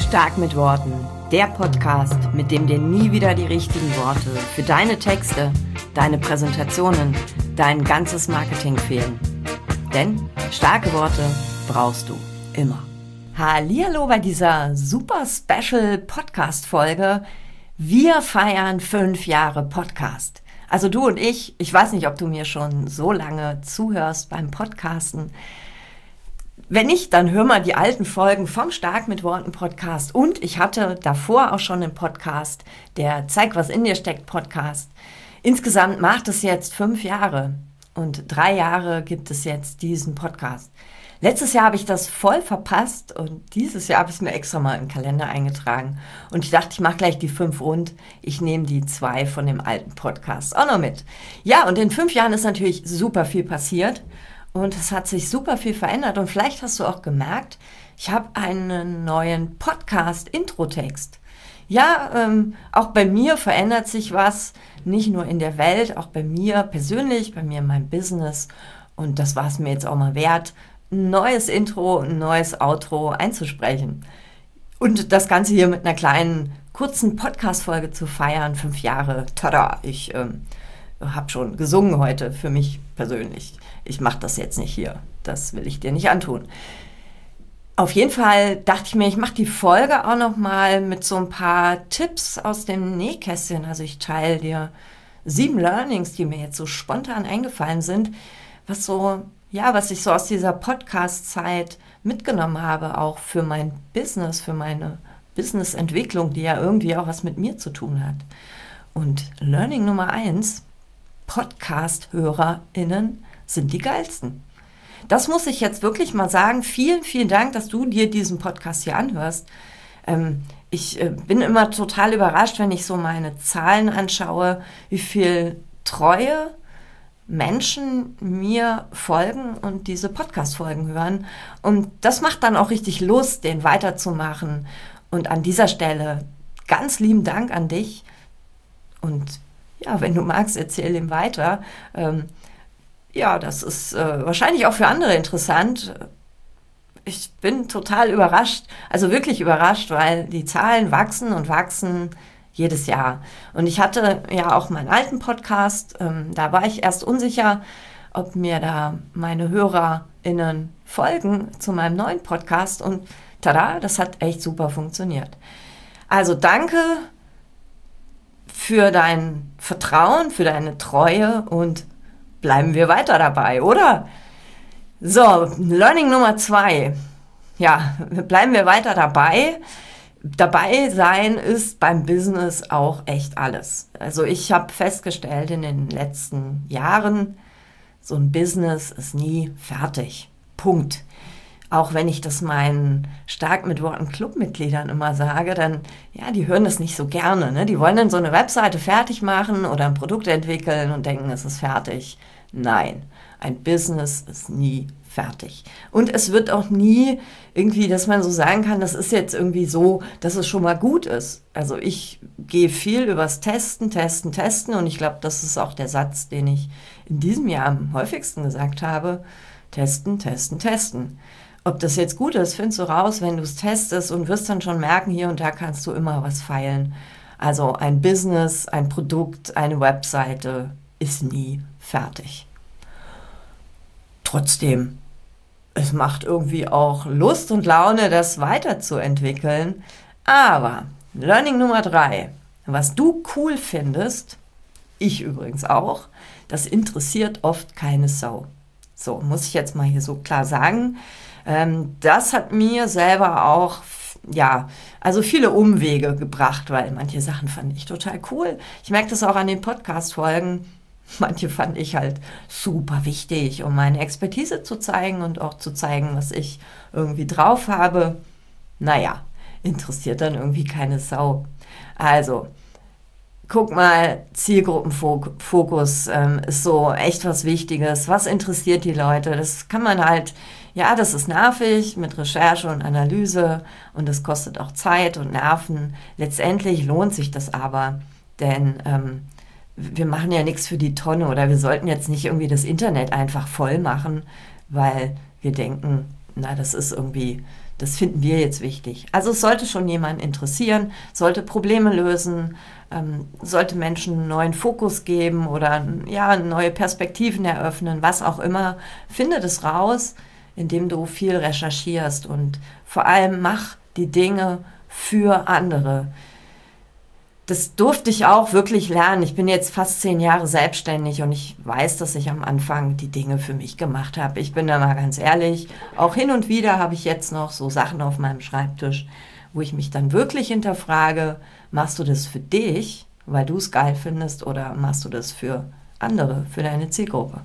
Stark mit Worten, der Podcast, mit dem dir nie wieder die richtigen Worte für deine Texte, deine Präsentationen, dein ganzes Marketing fehlen. Denn starke Worte brauchst du immer. Hallihallo bei dieser super Special Podcast-Folge. Wir feiern 5 Jahre Podcast. Also du und ich weiß nicht, ob du mir schon so lange zuhörst beim Podcasten. Wenn nicht, dann hör mal die alten Folgen vom Stark mit Worten Podcast. Und ich hatte davor auch schon einen Podcast, der Zeig, was in dir steckt Podcast. Insgesamt macht es jetzt 5 Jahre und 3 Jahre gibt es jetzt diesen Podcast. Letztes Jahr habe ich das voll verpasst und dieses Jahr habe ich es mir extra mal im Kalender eingetragen. Und ich dachte, ich mache gleich die 5 rund. Ich nehme die 2 von dem alten Podcast auch noch mit. Ja, und in 5 Jahren ist natürlich super viel passiert. Und es hat sich super viel verändert. Und vielleicht hast du auch gemerkt, ich habe einen neuen Podcast-Intro-Text. Ja, auch bei mir verändert sich was. Nicht nur in der Welt, auch bei mir persönlich, bei mir in meinem Business. Und das war es mir jetzt auch mal wert, ein neues Intro, ein neues Outro einzusprechen. Und das Ganze hier mit einer kleinen, kurzen Podcast-Folge zu feiern. 5 Jahre, tada, ich habe schon gesungen heute für mich persönlich. Ich mache das jetzt nicht hier. Das will ich dir nicht antun. Auf jeden Fall dachte ich mir, ich mache die Folge auch noch mal mit so ein paar Tipps aus dem Nähkästchen. Also ich teile dir 7 Learnings, die mir jetzt so spontan eingefallen sind, was ich so aus dieser Podcast-Zeit mitgenommen habe, auch für mein Business, für meine Business-Entwicklung, die ja irgendwie auch was mit mir zu tun hat. Und Learning Nummer 1, Podcast-HörerInnen sind die geilsten. Das muss ich jetzt wirklich mal sagen. Vielen, vielen Dank, dass du dir diesen Podcast hier anhörst. Ich bin immer total überrascht, wenn ich so meine Zahlen anschaue, wie viel treue Menschen mir folgen und diese Podcast-Folgen hören. Und das macht dann auch richtig Lust, den weiterzumachen. Und an dieser Stelle ganz lieben Dank an dich. Und ja, wenn du magst, erzähl ihm weiter. Das ist wahrscheinlich auch für andere interessant. Ich bin total überrascht, also wirklich überrascht, weil die Zahlen wachsen und wachsen jedes Jahr. Und ich hatte ja auch meinen alten Podcast, da war ich erst unsicher, ob mir da meine HörerInnen folgen zu meinem neuen Podcast. Und tada, das hat echt super funktioniert. Also danke für dein Vertrauen, für deine Treue und bleiben wir weiter dabei, oder? So, Learning Nummer 2. Ja, bleiben wir weiter dabei. Dabei sein ist beim Business auch echt alles. Also ich habe festgestellt in den letzten Jahren, so ein Business ist nie fertig. Punkt. Auch wenn ich das meinen Stark mit Worten Clubmitgliedern immer sage, dann, ja, die hören das nicht so gerne. Ne? Die wollen dann so eine Webseite fertig machen oder ein Produkt entwickeln und denken, es ist fertig. Nein, ein Business ist nie fertig. Und es wird auch nie irgendwie, dass man so sagen kann, das ist jetzt irgendwie so, dass es schon mal gut ist. Also ich gehe viel übers Testen und ich glaube, das ist auch der Satz, den ich in diesem Jahr am häufigsten gesagt habe. Testen. Ob das jetzt gut ist, findest du raus, wenn du es testest und wirst dann schon merken, hier und da kannst du immer was feilen. Also ein Business, ein Produkt, eine Webseite ist nie fertig. Trotzdem, es macht irgendwie auch Lust und Laune, das weiterzuentwickeln. Aber Learning Nummer 3, was du cool findest, ich übrigens auch, das interessiert oft keine Sau. So, muss ich jetzt mal hier so klar sagen. Das hat mir selber auch, also viele Umwege gebracht, weil manche Sachen fand ich total cool. Ich merke das auch an den Podcast-Folgen. Manche fand ich halt super wichtig, um meine Expertise zu zeigen und auch zu zeigen, was ich irgendwie drauf habe. Naja, interessiert dann irgendwie keine Sau. Also, guck mal, Zielgruppenfokus ist so echt was Wichtiges. Was interessiert die Leute? Das kann man halt, ja, das ist nervig mit Recherche und Analyse und das kostet auch Zeit und Nerven. Letztendlich lohnt sich das aber, denn wir machen ja nichts für die Tonne oder wir sollten jetzt nicht irgendwie das Internet einfach voll machen, weil wir denken, na, das ist irgendwie das finden wir jetzt wichtig. Also es sollte schon jemanden interessieren, sollte Probleme lösen, sollte Menschen einen neuen Fokus geben oder ja, neue Perspektiven eröffnen, was auch immer. Finde das raus, indem du viel recherchierst und vor allem mach die Dinge für andere. Das durfte ich auch wirklich lernen. Ich bin jetzt fast 10 Jahre selbstständig und ich weiß, dass ich am Anfang die Dinge für mich gemacht habe. Ich bin da mal ganz ehrlich. Auch hin und wieder habe ich jetzt noch so Sachen auf meinem Schreibtisch, wo ich mich dann wirklich hinterfrage, machst du das für dich, weil du es geil findest, oder machst du das für andere, für deine Zielgruppe?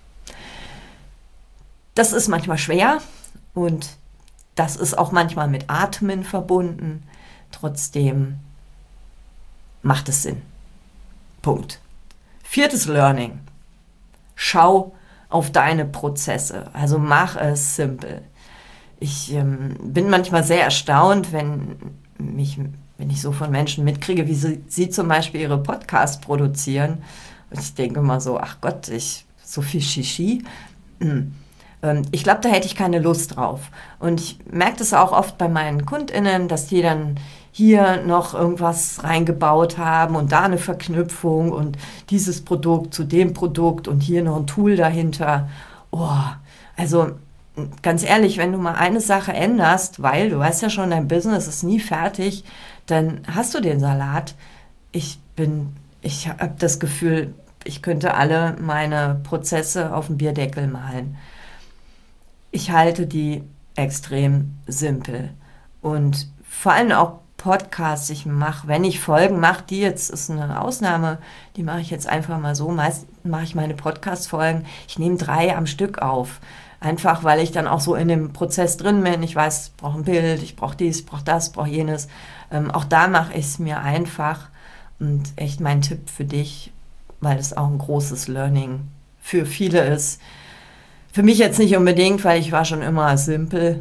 Das ist manchmal schwer und das ist auch manchmal mit Atmen verbunden. Trotzdem macht es Sinn. Punkt. 4. Learning. Schau auf deine Prozesse. Also mach es simpel. Ich bin manchmal sehr erstaunt, wenn ich so von Menschen mitkriege, wie sie zum Beispiel ihre Podcasts produzieren. Und ich denke immer so, ach Gott, so viel Shishi. Ich glaube, da hätte ich keine Lust drauf. Und ich merke das auch oft bei meinen KundInnen, dass die dann hier noch irgendwas reingebaut haben und da eine Verknüpfung und dieses Produkt zu dem Produkt und hier noch ein Tool dahinter. Oh, also ganz ehrlich, wenn du mal eine Sache änderst, weil du weißt ja schon, dein Business ist nie fertig, dann hast du den Salat. Ich habe das Gefühl, ich könnte alle meine Prozesse auf dem Bierdeckel malen. Ich halte die extrem simpel und vor allem auch Podcasts, ich mache, wenn ich Folgen mache, die jetzt ist eine Ausnahme, die mache ich jetzt einfach mal so, meist mache ich meine Podcast-Folgen, ich nehme 3 am Stück auf, einfach weil ich dann auch so in dem Prozess drin bin, ich weiß, ich brauche ein Bild, ich brauche dies, ich brauche das, ich brauche jenes, auch da mache ich es mir einfach und echt mein Tipp für dich, weil es auch ein großes Learning für viele ist. Für mich jetzt nicht unbedingt, weil ich war schon immer simpel.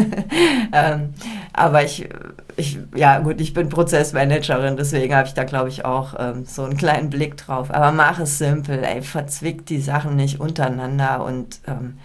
Aber ich bin Prozessmanagerin, deswegen habe ich da, glaube ich, auch so einen kleinen Blick drauf. Aber mach es simpel, verzwick die Sachen nicht untereinander und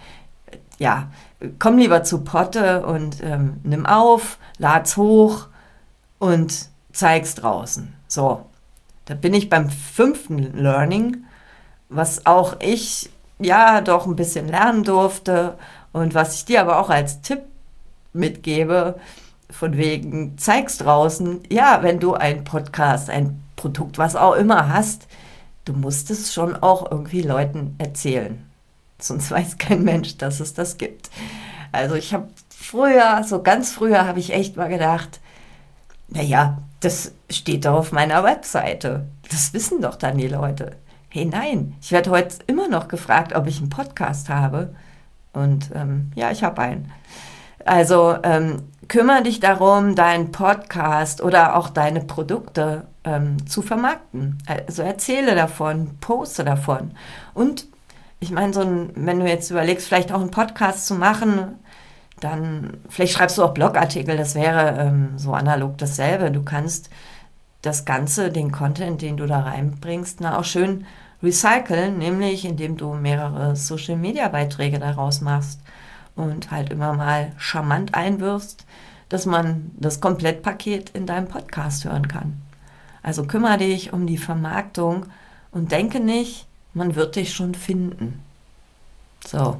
komm lieber zu Potte und nimm auf, lad's hoch und zeig's draußen. So, da bin ich beim 5. Learning, was auch ich doch ein bisschen lernen durfte und was ich dir aber auch als Tipp mitgebe, von wegen, zeig's draußen, wenn du ein Podcast, ein Produkt, was auch immer hast, du musst es schon auch irgendwie Leuten erzählen. Sonst weiß kein Mensch, dass es das gibt. Also ich habe ganz früher habe ich echt mal gedacht, das steht doch auf meiner Webseite. Das wissen doch dann die Leute. Hey, nein, ich werde heute immer noch gefragt, ob ich einen Podcast habe. Und ich habe einen. Also kümmere dich darum, deinen Podcast oder auch deine Produkte zu vermarkten. Also erzähle davon, poste davon. Und ich meine, wenn du jetzt überlegst, vielleicht auch einen Podcast zu machen, dann vielleicht schreibst du auch Blogartikel, das wäre so analog dasselbe. Du kannst das Ganze, den Content, den du da reinbringst, auch schön recyceln, nämlich indem du mehrere Social-Media-Beiträge daraus machst und halt immer mal charmant einwirfst, dass man das Komplettpaket in deinem Podcast hören kann. Also kümmere dich um die Vermarktung und denke nicht, man wird dich schon finden. So.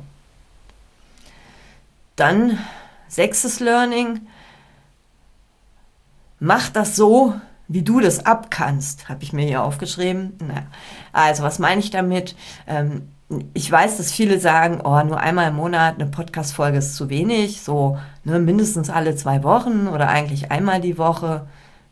Dann 6. Learning. Mach das so, wie du das abkannst, habe ich mir hier aufgeschrieben. Also was meine ich damit? Ich weiß, dass viele sagen, nur einmal im Monat eine Podcast-Folge ist zu wenig, so mindestens alle 2 Wochen oder eigentlich einmal die Woche.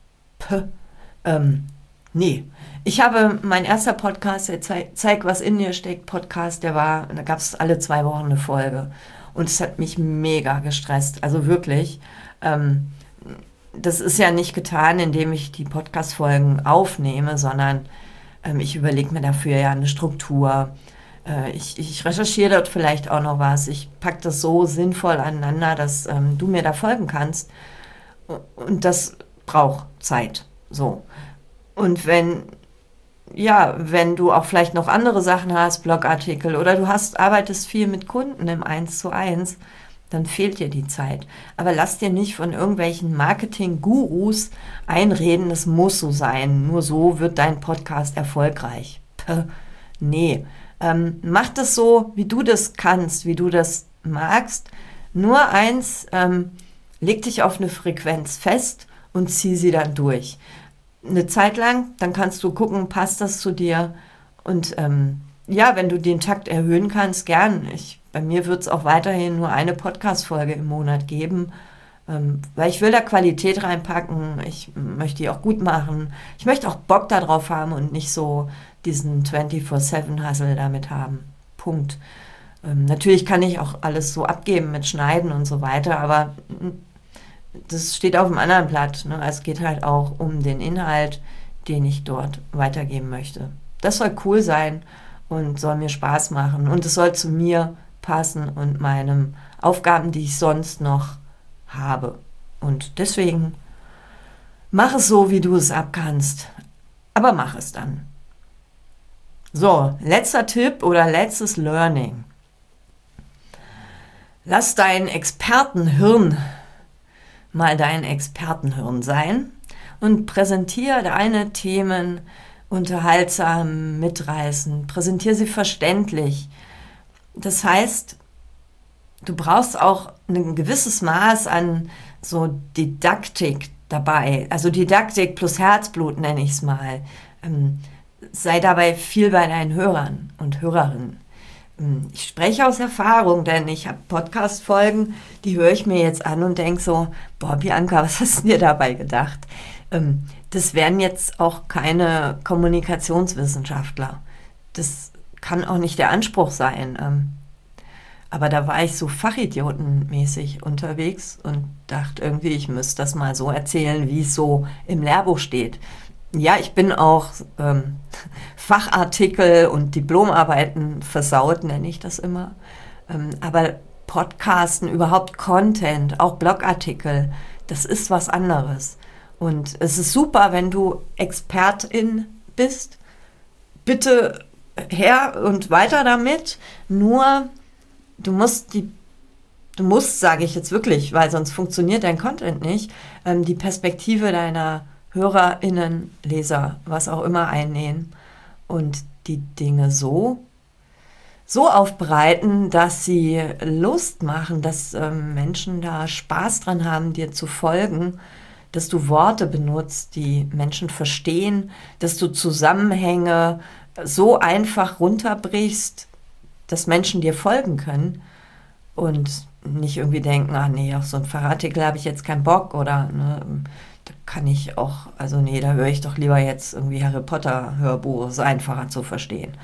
Nee. Ich habe mein erster Podcast, der Zeig, was in dir steckt, Podcast, da gab es alle 2 Wochen eine Folge. Und es hat mich mega gestresst, also wirklich. Das ist ja nicht getan, indem ich die Podcast-Folgen aufnehme, sondern ich überlege mir dafür ja eine Struktur. Ich recherchiere dort vielleicht auch noch was. Ich packe das so sinnvoll aneinander, dass du mir da folgen kannst. Und das braucht Zeit. So. Und wenn du auch vielleicht noch andere Sachen hast, Blogartikel, oder du arbeitest viel mit Kunden im 1:1, dann fehlt dir die Zeit. Aber lass dir nicht von irgendwelchen Marketing-Gurus einreden, das muss so sein. Nur so wird dein Podcast erfolgreich. Nee, mach das so, wie du das kannst, wie du das magst. Nur eins, leg dich auf eine Frequenz fest und zieh sie dann durch. Eine Zeit lang, dann kannst du gucken, passt das zu dir? Und wenn du den Takt erhöhen kannst, gern. Bei mir wird es auch weiterhin nur eine Podcast-Folge im Monat geben, weil ich will da Qualität reinpacken. Ich möchte die auch gut machen. Ich möchte auch Bock darauf haben und nicht so diesen 24/7-Hustle damit haben. Punkt. Natürlich kann ich auch alles so abgeben mit Schneiden und so weiter, aber das steht auf einem anderen Blatt. Ne? Es geht halt auch um den Inhalt, den ich dort weitergeben möchte. Das soll cool sein und soll mir Spaß machen. Und es soll zu mir passen und meinen Aufgaben, die ich sonst noch habe. Und deswegen mach es so, wie du es abkannst. Aber mach es dann. So, letzter Tipp oder letztes Learning. Lass dein Expertenhirn mal dein Expertenhirn sein und präsentiere deine Themen unterhaltsam, mitreißend, präsentiere sie verständlich. Das heißt, du brauchst auch ein gewisses Maß an so Didaktik dabei, also Didaktik plus Herzblut nenne ich es mal. Sei dabei viel bei deinen Hörern und Hörerinnen. Ich spreche aus Erfahrung, denn ich habe Podcast-Folgen, die höre ich mir jetzt an und denke so, boah, Bianca, was hast du dir dabei gedacht? Das wären jetzt auch keine Kommunikationswissenschaftler. Das kann auch nicht der Anspruch sein. Aber da war ich so fachidiotenmäßig unterwegs und dachte irgendwie, ich müsste das mal so erzählen, wie es so im Lehrbuch steht. Ja, ich bin auch Fachartikel und Diplomarbeiten versaut, nenne ich das immer. Aber Podcasten, überhaupt Content, auch Blogartikel, das ist was anderes. Und es ist super, wenn du Expertin bist. Bitte her und weiter damit. Nur, du musst, sage ich jetzt wirklich, weil sonst funktioniert dein Content nicht, die Perspektive deiner HörerInnen, Leser, was auch immer einnehmen und die Dinge so aufbereiten, dass sie Lust machen, dass Menschen da Spaß dran haben, dir zu folgen, dass du Worte benutzt, die Menschen verstehen, dass du Zusammenhänge so einfach runterbrichst, dass Menschen dir folgen können und nicht irgendwie denken, ach nee, auf so einen Fachartikel habe ich jetzt keinen Bock oder ne, da kann ich auch, also nee, da höre ich doch lieber jetzt irgendwie Harry Potter Hörbuch, ist einfacher zu verstehen.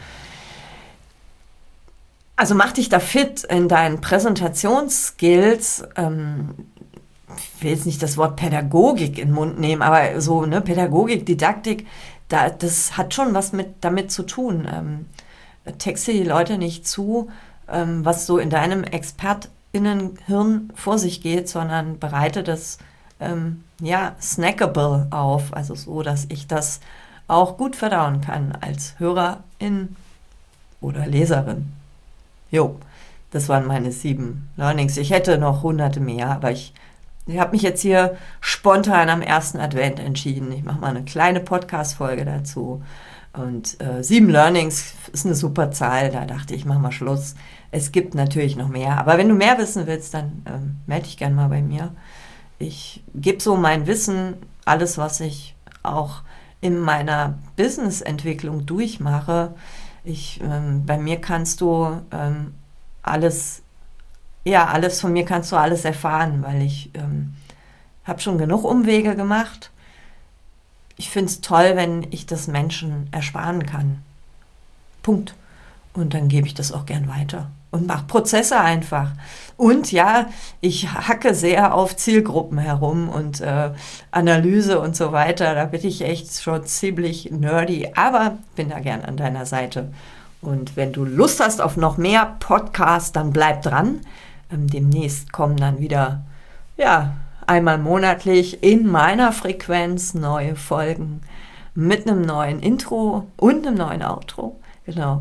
Also mach dich da fit in deinen Präsentationsskills. Ich will jetzt nicht das Wort Pädagogik in den Mund nehmen, aber so ne, Pädagogik, Didaktik, das hat schon was damit zu tun. Texte die Leute nicht zu, was so in deinem ExpertInnenhirn vor sich geht, sondern bereite das snackable auf, also so, dass ich das auch gut verdauen kann als Hörerin oder Leserin. Jo, das waren meine 7 Learnings. Ich hätte noch hunderte mehr, aber ich habe mich jetzt hier spontan am ersten Advent entschieden. Ich mache mal eine kleine Podcast-Folge dazu. Und 7 Learnings ist eine super Zahl. Da dachte ich, mach mal Schluss. Es gibt natürlich noch mehr. Aber wenn du mehr wissen willst, dann melde dich gerne mal bei mir. Ich gebe so mein Wissen, alles, was ich auch in meiner Business-Entwicklung durchmache. Bei mir kannst du alles von mir kannst du alles erfahren, weil ich habe schon genug Umwege gemacht. Ich finde es toll, wenn ich das Menschen ersparen kann. Punkt. Und dann gebe ich das auch gern weiter und mache Prozesse einfach. Und ja, ich hacke sehr auf Zielgruppen herum und Analyse und so weiter. Da bin ich echt schon ziemlich nerdy, aber bin da gern an deiner Seite. Und wenn du Lust hast auf noch mehr Podcasts, dann bleib dran. Demnächst kommen dann wieder, einmal monatlich in meiner Frequenz neue Folgen mit einem neuen Intro und einem neuen Outro. Genau.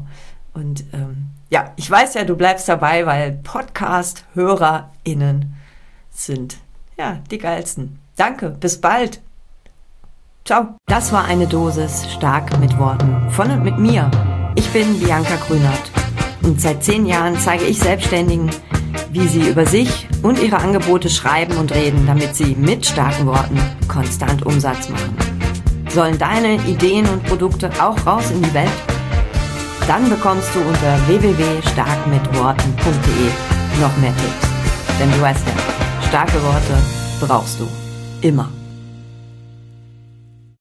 Und ja, ich weiß ja, du bleibst dabei, weil Podcast-HörerInnen sind ja die geilsten. Danke, bis bald. Ciao. Das war eine Dosis stark mit Worten von und mit mir. Ich bin Bianca Grünert und seit 10 Jahren zeige ich Selbstständigen, wie sie über sich und ihre Angebote schreiben und reden, damit sie mit starken Worten konstant Umsatz machen. Sollen deine Ideen und Produkte auch raus in die Welt? Dann bekommst du unter www.starkmitworten.de noch mehr Tipps. Denn du weißt ja, starke Worte brauchst du immer.